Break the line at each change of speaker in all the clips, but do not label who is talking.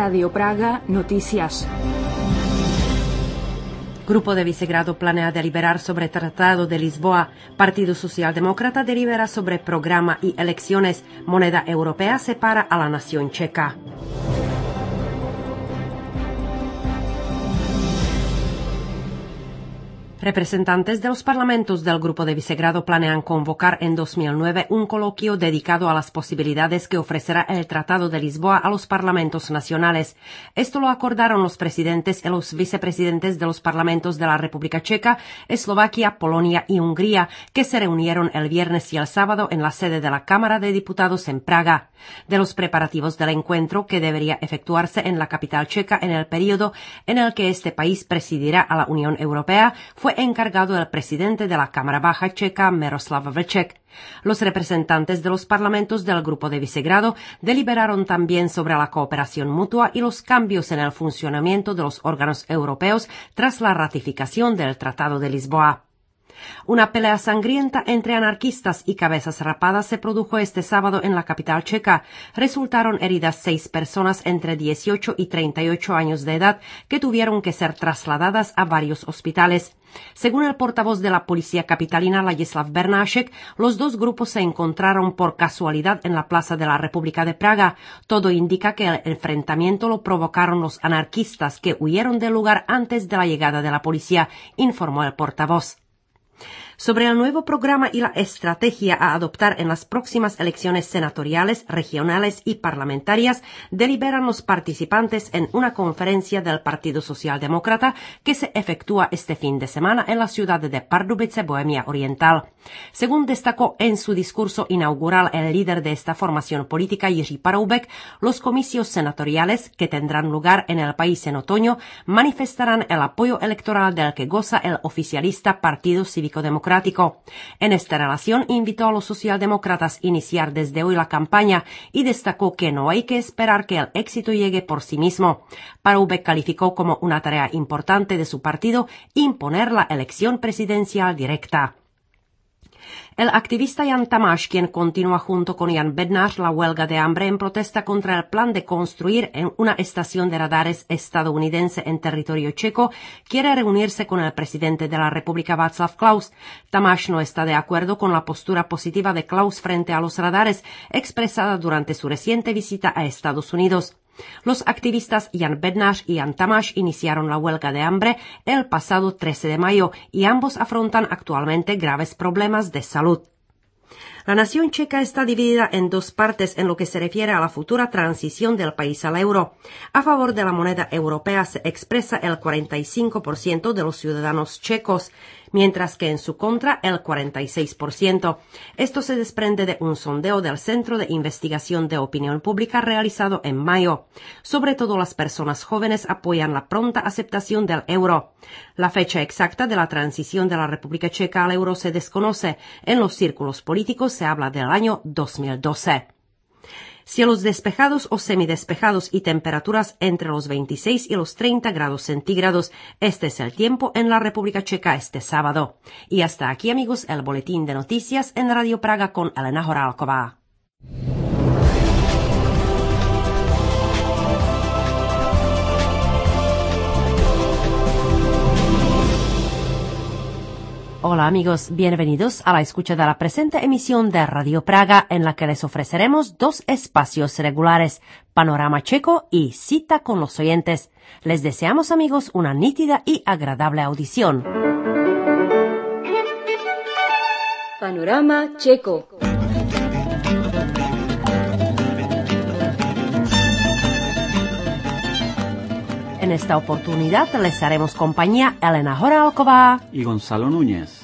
Radio Praga, noticias.
Grupo de Visegrado planea deliberar sobre Tratado de Lisboa. Partido Socialdemócrata delibera sobre programa y elecciones. Moneda europea separa a la nación checa. Representantes de los parlamentos del Grupo de Visegrado planean convocar en 2009 un coloquio dedicado a las posibilidades que ofrecerá el Tratado de Lisboa a los parlamentos nacionales. Esto lo acordaron los presidentes y los vicepresidentes de los parlamentos de la República Checa, Eslovaquia, Polonia y Hungría, que se reunieron el viernes y el sábado en la sede de la Cámara de Diputados en Praga. De los preparativos del encuentro, que debería efectuarse en la capital checa en el periodo en el que este país presidirá a la Unión Europea, fue encargado el presidente de la Cámara Baja checa, Miroslav Vlček. Los representantes de los parlamentos del Grupo de Visegrado deliberaron también sobre la cooperación mutua y los cambios en el funcionamiento de los órganos europeos tras la ratificación del Tratado de Lisboa. Una pelea sangrienta entre anarquistas y cabezas rapadas se produjo este sábado en la capital checa. Resultaron heridas 6 personas entre 18 y 38 años de edad que tuvieron que ser trasladadas a varios hospitales. Según el portavoz de la policía capitalina, Ladislav Bernášek, los dos grupos se encontraron por casualidad en la Plaza de la República de Praga. Todo indica que el enfrentamiento lo provocaron los anarquistas que huyeron del lugar antes de la llegada de la policía, informó el portavoz. Sobre el nuevo programa y la estrategia a adoptar en las próximas elecciones senatoriales, regionales y parlamentarias, deliberan los participantes en una conferencia del Partido Socialdemócrata que se efectúa este fin de semana en la ciudad de Pardubice, Bohemia Oriental. Según destacó en su discurso inaugural el líder de esta formación política, Jiří Paroubek, los comicios senatoriales, que tendrán lugar en el país en otoño, manifestarán el apoyo electoral del que goza el oficialista Partido Cívico-Democrático. En esta relación invitó a los socialdemócratas a iniciar desde hoy la campaña y destacó que no hay que esperar que el éxito llegue por sí mismo. Paroubek calificó como una tarea importante de su partido imponer la elección presidencial directa. El activista Jan Tamáš, quien continúa junto con Jan Bednář la huelga de hambre en protesta contra el plan de construir una estación de radares estadounidense en territorio checo, quiere reunirse con el presidente de la República, Václav Klaus. Tamáš no está de acuerdo con la postura positiva de Klaus frente a los radares, expresada durante su reciente visita a Estados Unidos. Los activistas Jan Bednář y Jan Tamáš iniciaron la huelga de hambre el pasado 13 de mayo y ambos afrontan actualmente graves problemas de salud. La nación checa está dividida en dos partes en lo que se refiere a la futura transición del país al euro. A favor de la moneda europea se expresa el 45% de los ciudadanos checos, mientras que en su contra el 46%. Esto se desprende de un sondeo del Centro de Investigación de Opinión Pública realizado en mayo. Sobre todo las personas jóvenes apoyan la pronta aceptación del euro. La fecha exacta de la transición de la República Checa al euro se desconoce. En los círculos políticos se habla del año 2012. Cielos despejados o semidespejados y temperaturas entre los 26 y los 30 grados centígrados. Este es el tiempo en la República Checa este sábado. Y hasta aquí, amigos, el boletín de noticias en Radio Praga con Elena Horálková. Hola amigos, bienvenidos a la escucha de la presente emisión de Radio Praga, en la que les ofreceremos 2 espacios regulares, Panorama Checo y Cita con los oyentes. Les deseamos, amigos, una nítida y agradable audición.
Panorama Checo.
En esta oportunidad les haremos compañía Elena Horálková
y Gonzalo Núñez.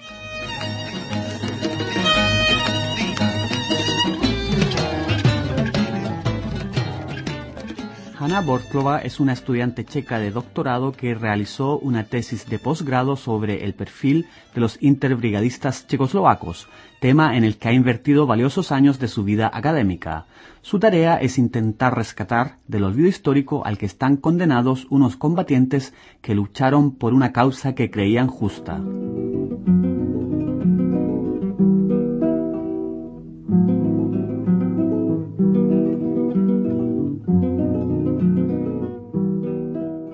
Hanna Borklova es una estudiante checa de doctorado que realizó una tesis de posgrado sobre el perfil de los interbrigadistas checoslovacos, tema en el que ha invertido valiosos años de su vida académica. Su tarea es intentar rescatar del olvido histórico al que están condenados unos combatientes que lucharon por una causa que creían justa.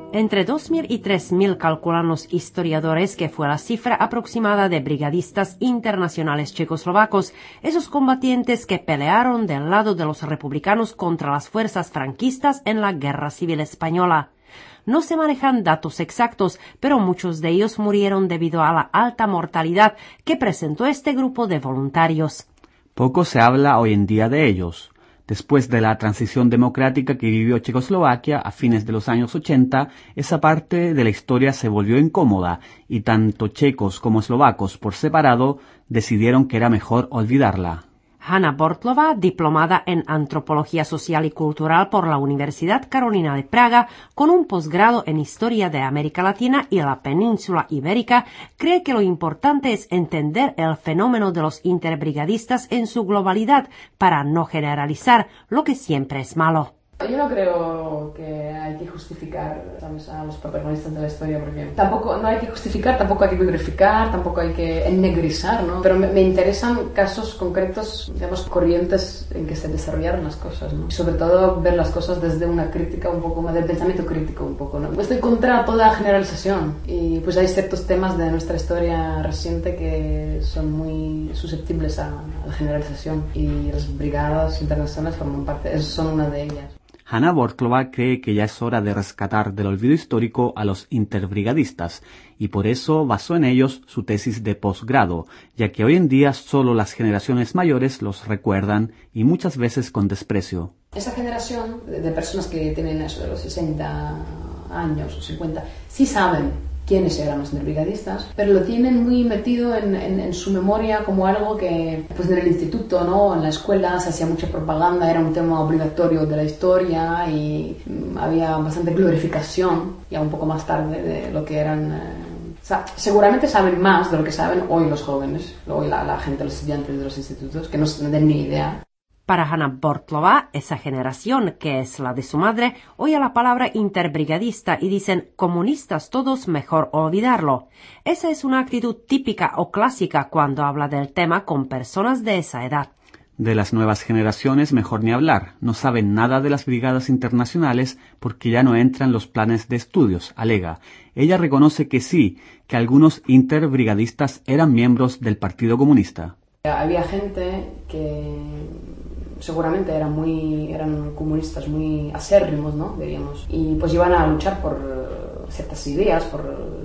Entre 2.000 y 3.000 calculan los historiadores que fue la cifra aproximada de brigadistas internacionales checoslovacos, esos combatientes que pelearon del lado de los republicanos contra las fuerzas franquistas en la Guerra Civil Española. No se manejan datos exactos, pero muchos de ellos murieron debido a la alta mortalidad que presentó este grupo de voluntarios.
Poco se habla hoy en día de ellos. Después de la transición democrática que vivió Checoslovaquia a fines de los años 80, esa parte de la historia se volvió incómoda y tanto checos como eslovacos por separado decidieron que era mejor olvidarla.
Hanna Bortlová, diplomada en Antropología Social y Cultural por la Universidad Carolina de Praga, con un posgrado en Historia de América Latina y la península ibérica, cree que lo importante es entender el fenómeno de los interbrigadistas en su globalidad para no generalizar, lo que siempre es malo.
Yo no creo que hay que justificar, ¿sabes?, a los protagonistas de la historia, porque tampoco no hay que justificar, tampoco hay que glorificar, tampoco hay que ennegrizar, ¿no? Pero me interesan casos concretos, digamos, corrientes en que se desarrollaron las cosas, ¿no? Y sobre todo ver las cosas desde una crítica un poco más, del pensamiento crítico un poco, ¿no? Estoy contra toda generalización y pues hay ciertos temas de nuestra historia reciente que son muy susceptibles a la generalización y las brigadas internacionales forman parte, son una de ellas.
Hanna Bortlová cree que ya es hora de rescatar del olvido histórico a los interbrigadistas y por eso basó en ellos su tesis de posgrado, ya que hoy en día solo las generaciones mayores los recuerdan y muchas veces con desprecio.
Esa generación de personas que tienen eso de los 60 años o 50 sí saben quiénes eran los interbrigadistas, pero lo tienen muy metido en su memoria como algo que, pues en el instituto, ¿no?, en la escuela se hacía mucha propaganda, era un tema obligatorio de la historia y había bastante glorificación, ya un poco más tarde, de lo que eran... O sea, seguramente saben más de lo que saben hoy los jóvenes, hoy la gente, los estudiantes de los institutos, que no tienen ni idea.
Para Hanna Bortlová, esa generación, que es la de su madre, oye la palabra interbrigadista y dicen comunistas todos, mejor olvidarlo. Esa es una actitud típica o clásica cuando habla del tema con personas de esa edad.
De las nuevas generaciones mejor ni hablar, no saben nada de las brigadas internacionales porque ya no entran los planes de estudios, alega. Ella reconoce que sí, que algunos interbrigadistas eran miembros del Partido Comunista.
Había gente que seguramente eran comunistas muy acérrimos, ¿no?, diríamos, y pues iban a luchar por ciertas ideas, por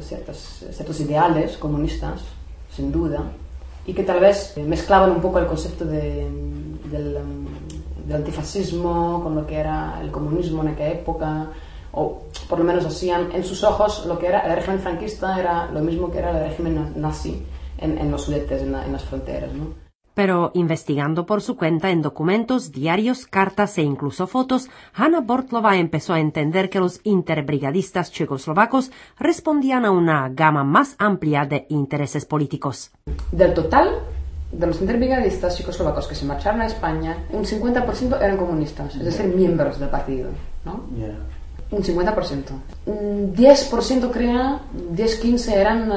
ciertos ideales comunistas, sin duda, y que tal vez mezclaban un poco el concepto del antifascismo con lo que era el comunismo en aquella época, o por lo menos hacían en sus ojos lo que era el régimen franquista era lo mismo que era el régimen nazi en los Sudetes, en las fronteras, ¿no?
Pero investigando por su cuenta en documentos, diarios, cartas e incluso fotos, Hanna Bortlová empezó a entender que los interbrigadistas checoslovacos respondían a una gama más amplia de intereses políticos.
Del total de los interbrigadistas checoslovacos que se marcharon a España, un 50% eran comunistas, es decir, miembros del partido, ¿no? Yeah. Un 50%. Un 10% creo, 10-15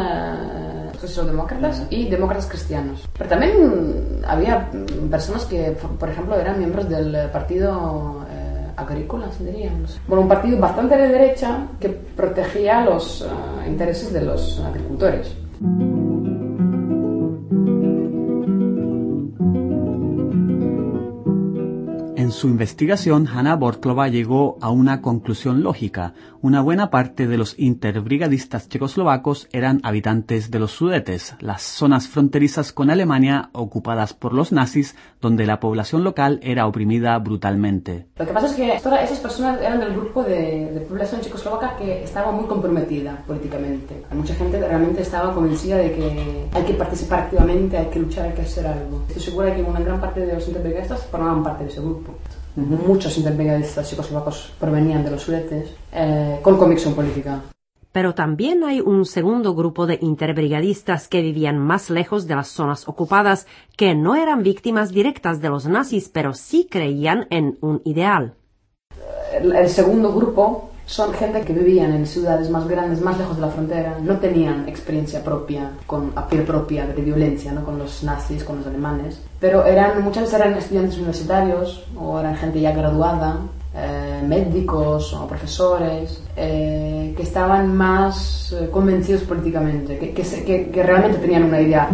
eran socialdemócratas y demócratas cristianos. Pero también había personas que, por ejemplo, eran miembros del partido agrícola, diríamos. Bueno, un partido bastante de derecha que protegía los intereses de los agricultores.
En su investigación, Hanna Bortlová llegó a una conclusión lógica. Una buena parte de los interbrigadistas checoslovacos eran habitantes de los Sudetes, las zonas fronterizas con Alemania ocupadas por los nazis, donde la población local era oprimida brutalmente.
Lo que pasa es que esas personas eran del grupo de población checoslovaca que estaba muy comprometida políticamente. Mucha gente realmente estaba convencida de que hay que participar activamente, hay que luchar, hay que hacer algo. Estoy segura de que una gran parte de los interbrigadistas formaban parte de ese grupo. Muchos interbrigadistas checoslovacos provenían de los Sudetes con convicción política.
Pero también hay un segundo grupo de interbrigadistas que vivían más lejos de las zonas ocupadas, que no eran víctimas directas de los nazis, pero sí creían en un ideal.
El segundo grupo son gente que vivían en ciudades más grandes, más lejos de la frontera, no tenían experiencia propia, a piel propia de violencia, ¿no?, con los nazis, con los alemanes, pero muchas veces eran estudiantes universitarios o eran gente ya graduada, médicos o profesores, que estaban más convencidos políticamente, que realmente tenían una idea.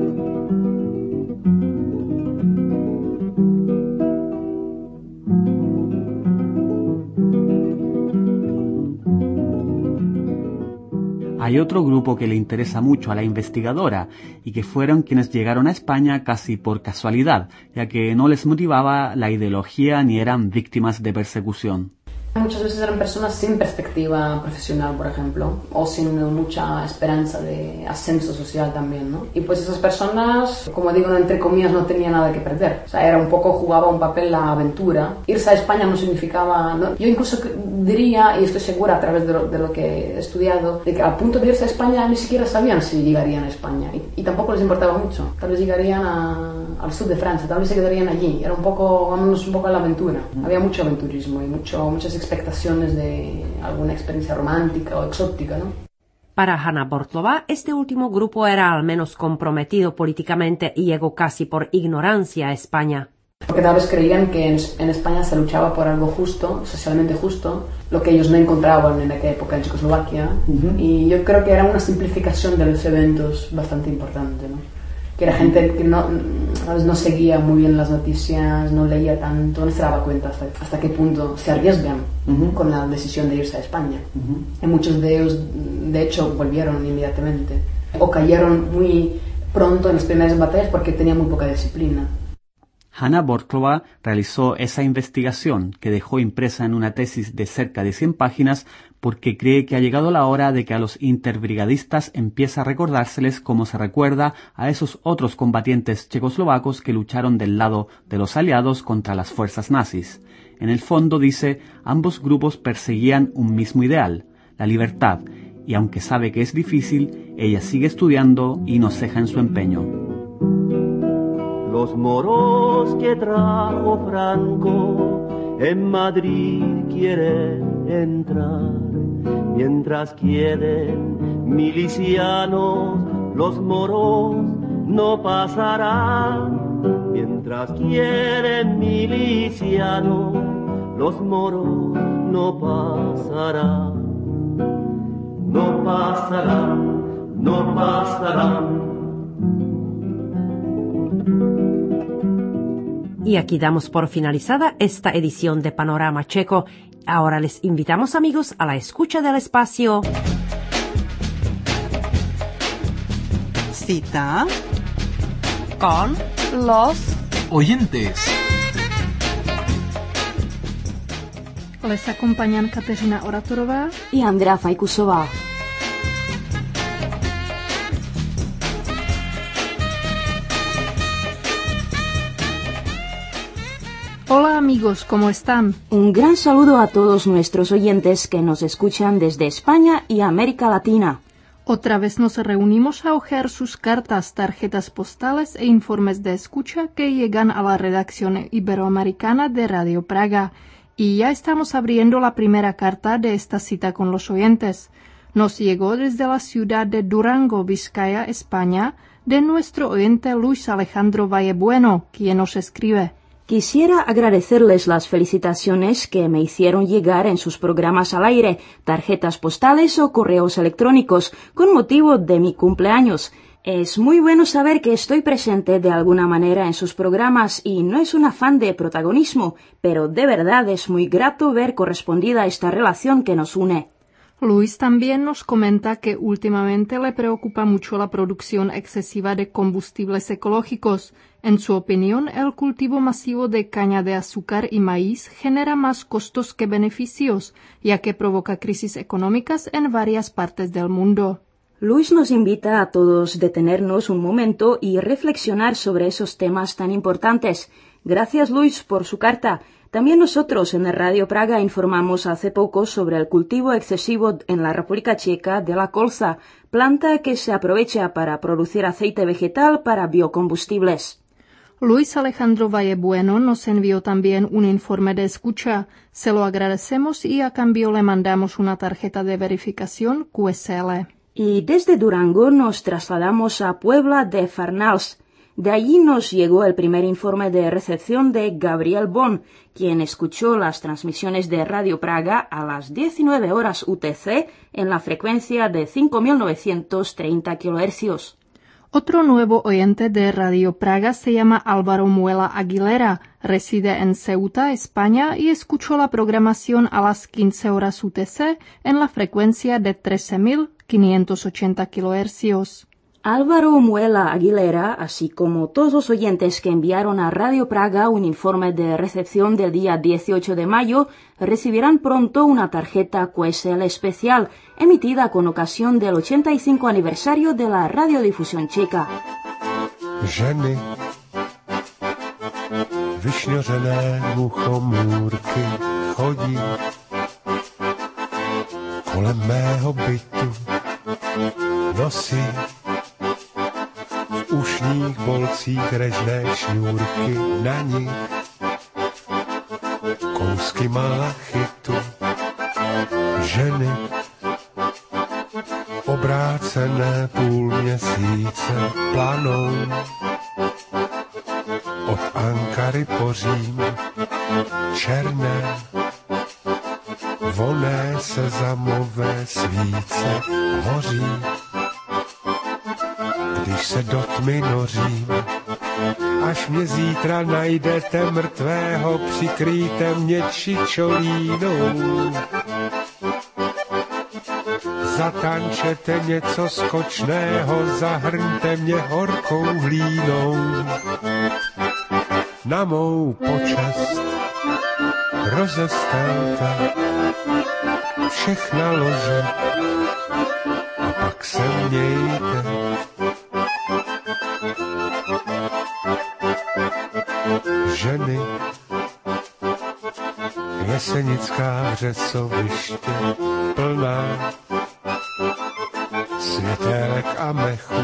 Hay otro grupo que le interesa mucho a la investigadora y que fueron quienes llegaron a España casi por casualidad, ya que no les motivaba la ideología ni eran víctimas de persecución.
Muchas veces eran personas sin perspectiva profesional, por ejemplo, o sin mucha esperanza de ascenso social también, ¿no? Y pues esas personas, como digo, entre comillas, no tenían nada que perder. O sea, era un poco, jugaba un papel la aventura. Irse a España no significaba... ¿no? Yo incluso diría, y estoy segura a través de lo que he estudiado, de que al punto de irse a España ni siquiera sabían si llegarían a España. Y tampoco les importaba mucho. Tal vez llegarían al sur de Francia, tal vez se quedarían allí. Era un poco, vámonos un poco a la aventura. Había mucho aventurismo y muchas expectaciones de alguna experiencia romántica o exótica, ¿no?
Para Hanna Bortlova, este último grupo era al menos comprometido políticamente y llegó casi por ignorancia a España.
Porque tal vez creían que en España se luchaba por algo justo, socialmente justo, lo que ellos no encontraban en aquella época en Checoslovaquia. Y yo creo que era una simplificación de los eventos bastante importante, ¿no? Que era gente que no seguía muy bien las noticias, no leía tanto, no se daba cuenta hasta qué punto se arriesgan con la decisión de irse a España. Y muchos de ellos, de hecho, volvieron inmediatamente o cayeron muy pronto en las primeras batallas porque tenían muy poca disciplina.
Hanna Bortlova realizó esa investigación que dejó impresa en una tesis de cerca de 100 páginas porque cree que ha llegado la hora de que a los interbrigadistas empiece a recordárseles como se recuerda a esos otros combatientes checoslovacos que lucharon del lado de los aliados contra las fuerzas nazis. En el fondo, dice, ambos grupos perseguían un mismo ideal, la libertad, y aunque sabe que es difícil, ella sigue estudiando y no ceja en su empeño.
Los moros que trajo Franco en Madrid quieren entrar, mientras queden milicianos, los moros no pasarán. Mientras quieren milicianos, los moros no pasarán. No pasarán, no pasarán.
Y aquí damos por finalizada esta edición de Panorama Checo. Ahora les invitamos, amigos, a la escucha del espacio.
Cita
Con
los
oyentes.
Les acompañan Kateřina Oratorová
y Andrea Fajkusová.
Hola amigos, ¿cómo están?
Un gran saludo a todos nuestros oyentes que nos escuchan desde España y América Latina.
Otra vez nos reunimos a hojear sus cartas, tarjetas postales e informes de escucha que llegan a la redacción iberoamericana de Radio Praga. Y ya estamos abriendo la primera carta de esta cita con los oyentes. Nos llegó desde la ciudad de Durango, Vizcaya, España, de nuestro oyente Luis Alejandro Vallebueno, quien nos escribe.
Quisiera agradecerles las felicitaciones que me hicieron llegar en sus programas al aire, tarjetas postales o correos electrónicos, con motivo de mi cumpleaños. Es muy bueno saber que estoy presente de alguna manera en sus programas y no es un afán de protagonismo, pero de verdad es muy grato ver correspondida esta relación que nos une.
Luis también nos comenta que últimamente le preocupa mucho la producción excesiva de combustibles ecológicos. En su opinión, el cultivo masivo de caña de azúcar y maíz genera más costos que beneficios, ya que provoca crisis económicas en varias partes del mundo.
Luis nos invita a todos a detenernos un momento y reflexionar sobre esos temas tan importantes. Gracias, Luis, por su carta. También nosotros en el Radio Praga informamos hace poco sobre el cultivo excesivo en la República Checa de la colza, planta que se aprovecha para producir aceite vegetal para biocombustibles.
Luis Alejandro Vallebueno nos envió también un informe de escucha. Se lo agradecemos y a cambio le mandamos una tarjeta de verificación QSL.
Y desde Durango nos trasladamos a Puebla de Farnals. De allí nos llegó el primer informe de recepción de Gabriel Bon, quien escuchó las transmisiones de Radio Praga a las 19 horas UTC en la frecuencia de 5.930 kHz.
Otro nuevo oyente de Radio Praga se llama Álvaro Muela Aguilera, reside en Ceuta, España, y escuchó la programación a las 15 horas UTC en la frecuencia de 13.580 kHz.
Álvaro Muela Aguilera, así como todos los oyentes que enviaron a Radio Praga un informe de recepción del día 18 de mayo, recibirán pronto una tarjeta QSL especial, emitida con ocasión del 85 aniversario de la radiodifusión checa.
Ženy, vyšňořené muchomůrky chodí kolem mého bytu, nosí v ušních bolcích režné šňůrky, na nich kousky malachitu. Ženy obrácené půl měsíce planou od Ankary po Řím, černé voné sezamové svíce hoří, když se do tmy nořím. Až mě zítra najdete mrtvého, přikrýjte mě čičolínou. Zatančete něco skočného, zahrňte mě horkou hlínou. Na mou počest rozestelte všechna lože a pak se mějte. Ženy, jesenická řesoviště plná světélek a mechů.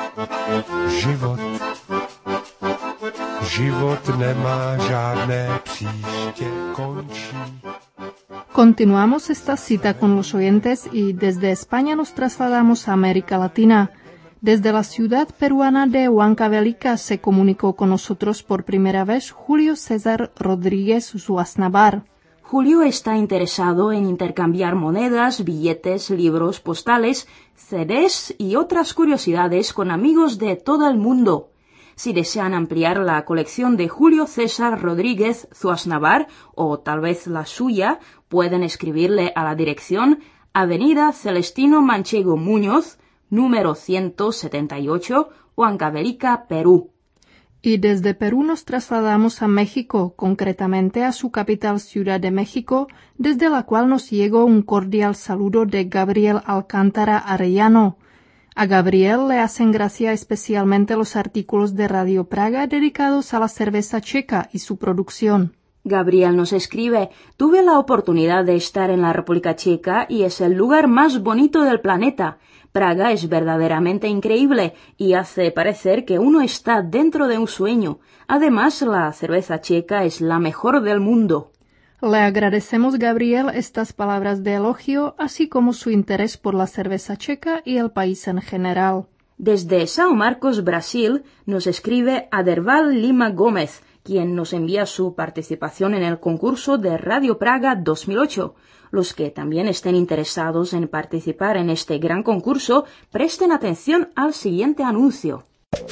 Život nemá žádné příště, končí.
Continuamos esta cita con los oyentes y desde España nos trasladamos a América Latina. Desde la ciudad peruana de Huancavelica se comunicó con nosotros por primera vez Julio César Rodríguez Zuaznavar.
Julio está interesado en intercambiar monedas, billetes, libros, postales, CDs y otras curiosidades con amigos de todo el mundo. Si desean ampliar la colección de Julio César Rodríguez Zuaznavar, o tal vez la suya, pueden escribirle a la dirección Avenida Celestino Manchego Muñoz, número 178, Huancavelica, Perú.
Y desde Perú nos trasladamos a México, concretamente a su capital Ciudad de México, desde la cual nos llegó un cordial saludo de Gabriel Alcántara Arellano. A Gabriel le hacen gracia especialmente los artículos de Radio Praga dedicados a la cerveza checa y su producción.
Gabriel nos escribe: tuve la oportunidad de estar en la República Checa y es el lugar más bonito del planeta. Praga es verdaderamente increíble y hace parecer que uno está dentro de un sueño. Además, la cerveza checa es la mejor del mundo.
Le agradecemos, Gabriel, estas palabras de elogio, así como su interés por la cerveza checa y el país en general.
Desde São Marcos, Brasil, nos escribe Aderval Lima Gómez, quien nos envía su participación en el concurso de Radio Praga 2008. Los que también estén interesados en participar en este gran concurso, presten atención al siguiente anuncio.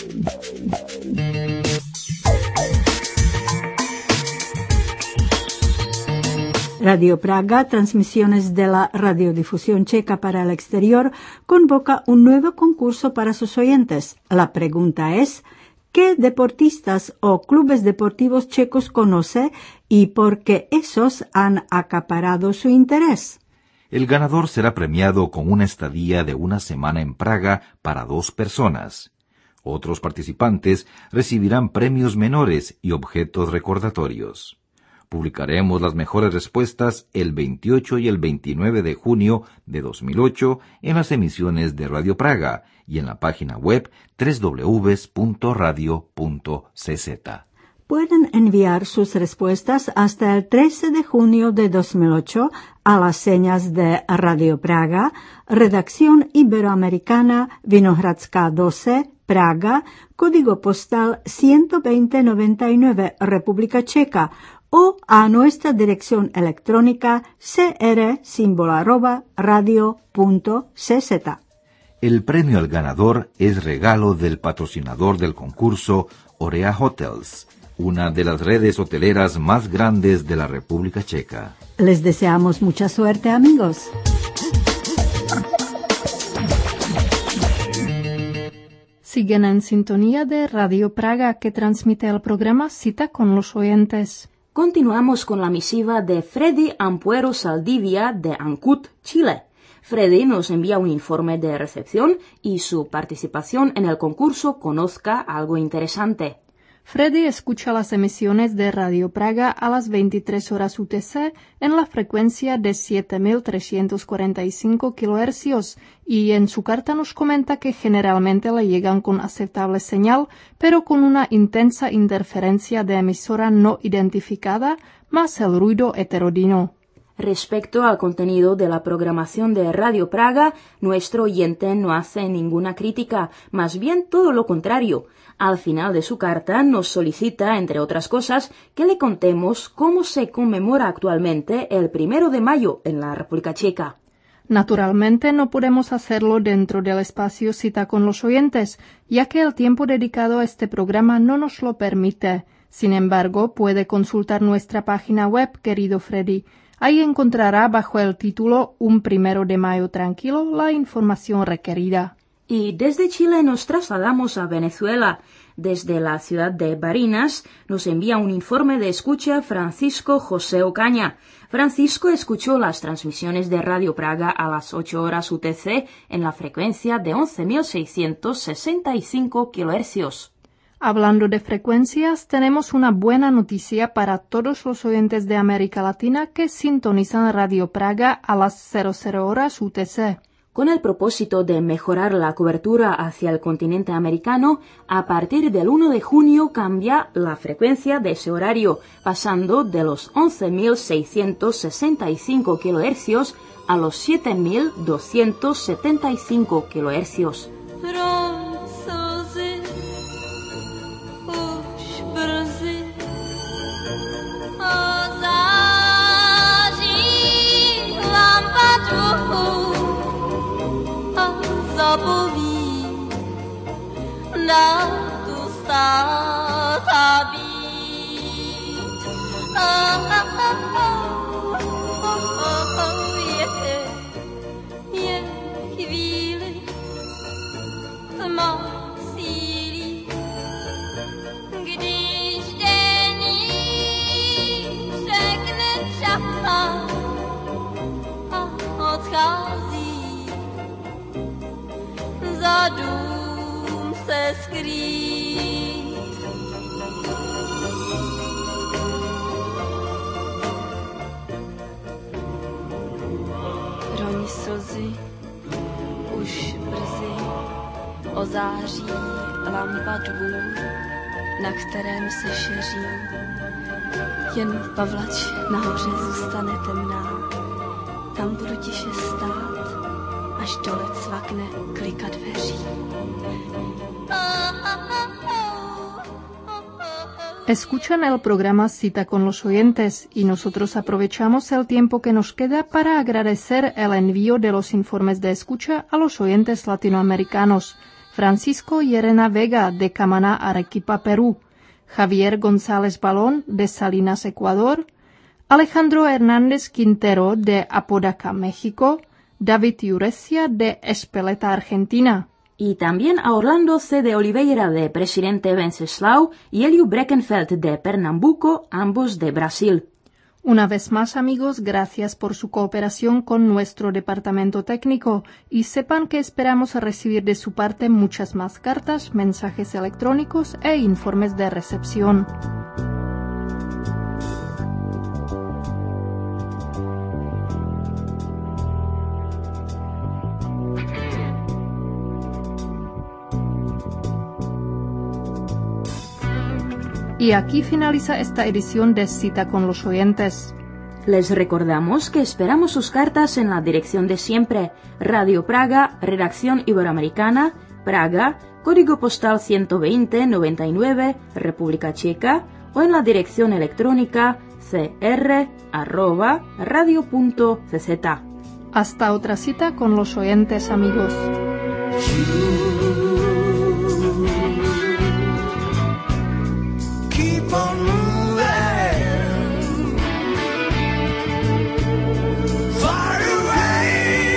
Radio Praga, transmisiones de la radiodifusión checa para el exterior, convoca un nuevo concurso para sus oyentes. La pregunta es: ¿qué deportistas o clubes deportivos checos conoce y por qué esos han acaparado su interés?
El ganador será premiado con una estadía de una semana en Praga para 2 personas. Otros participantes recibirán premios menores y objetos recordatorios. Publicaremos las mejores respuestas el 28 y el 29 de junio de 2008 en las emisiones de Radio Praga y en la página web www.radio.cz.
pueden enviar sus respuestas hasta el 13 de junio de 2008 a las señas de Radio Praga, Redacción Iberoamericana, Vinohradská 12, Praga, código postal 12099, República Checa, o a nuestra dirección electrónica cr@radio.cz.
El premio al ganador es regalo del patrocinador del concurso, Orea Hotels, una de las redes hoteleras más grandes de la República Checa.
Les deseamos mucha suerte, amigos.
Siguen en sintonía de Radio Praga, que transmite el programa Cita con los oyentes.
Continuamos con la misiva de Freddy Ampuero Saldivia de Ancud, Chile. Freddy nos envía un informe de recepción y su participación en el concurso Conozca algo interesante.
Freddy escucha las emisiones de Radio Praga a las 23 horas UTC en la frecuencia de 7.345 kHz y en su carta nos comenta que generalmente le llegan con aceptable señal, pero con una intensa interferencia de emisora no identificada, más el ruido heterodino.
Respecto al contenido de la programación de Radio Praga, nuestro oyente no hace ninguna crítica, más bien todo lo contrario. Al final de su carta nos solicita, entre otras cosas, que le contemos cómo se conmemora actualmente el 1 de mayo en la República Checa.
Naturalmente no podemos hacerlo dentro del espacio Cita con los oyentes, ya que el tiempo dedicado a este programa no nos lo permite. Sin embargo, puede consultar nuestra página web, querido Freddy. Ahí encontrará bajo el título Un 1 de mayo tranquilo la información requerida.
Y desde Chile nos trasladamos a Venezuela. Desde la ciudad de Barinas nos envía un informe de escucha Francisco José Ocaña. Francisco escuchó las transmisiones de Radio Praga a las 8 horas UTC en la frecuencia de 11.665 kHz.
Hablando de frecuencias, tenemos una buena noticia para todos los oyentes de América Latina que sintonizan Radio Praga a las 00 horas UTC.
Con el propósito de mejorar la cobertura hacia el continente americano, a partir del 1 de junio cambia la frecuencia de ese horario, pasando de los 11.665 kHz a los 7.275 kHz.
Zapoví na tu stát být. Je chvíli tma sílí, když deník řekne čas a odchází. Za dům se skrýt. Roní slzy už brzy ozáří lampa dvůr, na kterém se šeří. Jen pavlač nahoře zůstane temná, tam budu tiše stát, až dole cvakne klika dveří.
Escuchan el programa Cita con los oyentes y nosotros aprovechamos el tiempo que nos queda para agradecer el envío de los informes de escucha a los oyentes latinoamericanos. Francisco y Elena Vega de Camaná, Arequipa, Perú. Javier González Balón de Salinas, Ecuador. Alejandro Hernández Quintero de Apodaca, México. David Jurecia de Espeleta, Argentina.
Y también a Orlando C. de Oliveira de Presidente Venceslau y Elio Breckenfeld de Pernambuco, ambos de Brasil.
Una vez más, amigos, gracias por su cooperación con nuestro departamento técnico y sepan que esperamos recibir de su parte muchas más cartas, mensajes electrónicos e informes de recepción. Y aquí finaliza esta edición de Cita con los Oyentes.
Les recordamos que esperamos sus cartas en la dirección de siempre: Radio Praga, Redacción Iberoamericana, Praga, Código Postal 120-99, República Checa, o en la dirección electrónica cr@radio.cz.
Hasta otra cita con los oyentes, amigos.
Keep on moving, far away,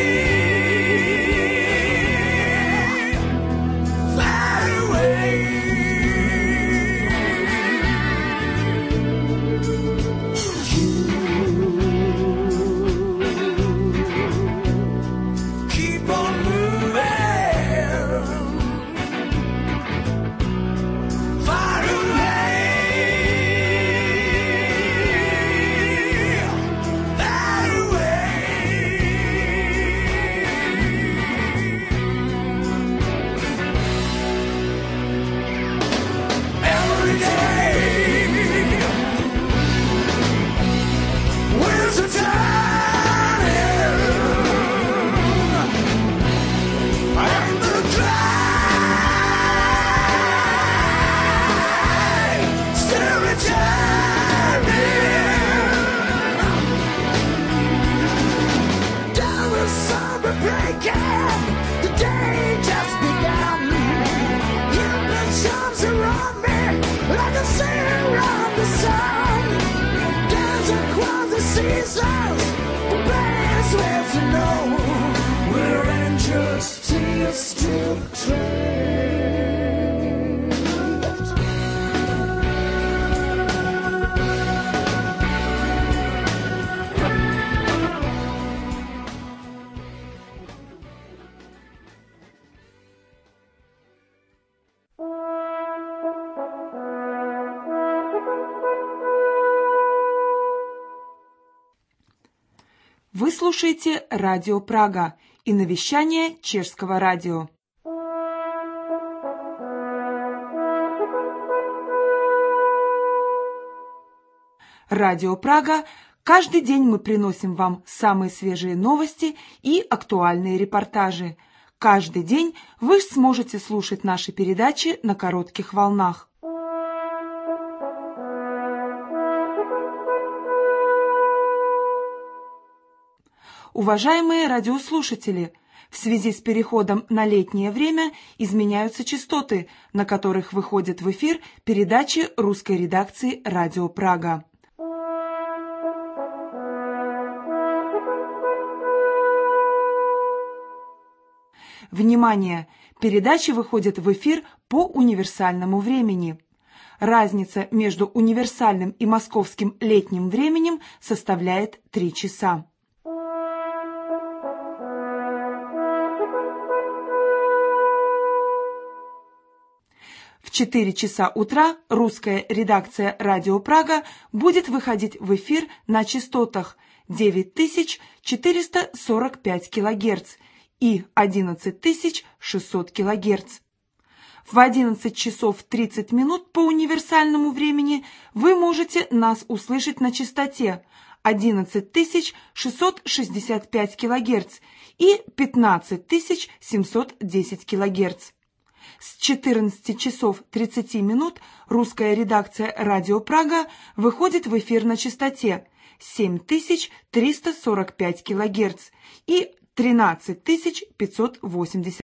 far away. Keep on moving, far away, far away. Every day, wheels are turning, and the drive still returning. Down the summer breaking, the day just begun. You put charms around me like a sail around the sun. Dance across the seasons, the best way to know we're angels till still train.
Вы слушаете Радио Прага и навещание Чешского радио. Радио Прага. Каждый день мы приносим вам самые свежие новости и актуальные репортажи. Каждый день вы сможете слушать наши передачи на коротких волнах. Уважаемые радиослушатели, в связи с переходом на летнее время изменяются частоты, на которых выходят в эфир передачи русской редакции «Радио Прага». Внимание! Передачи выходят в эфир по универсальному времени. Разница между универсальным и московским летним временем составляет 3 часа. В 4 часа утра русская редакция «Радио Прага» будет выходить в эфир на частотах 9445 кГц и 11600 кГц. В 11 часов 30 минут по универсальному времени вы можете нас услышать на частоте 11665 кГц и 15710 кГц. С 14 часов 30 минут русская редакция «Радио Прага» выходит в эфир на частоте 7345 кГц и 13580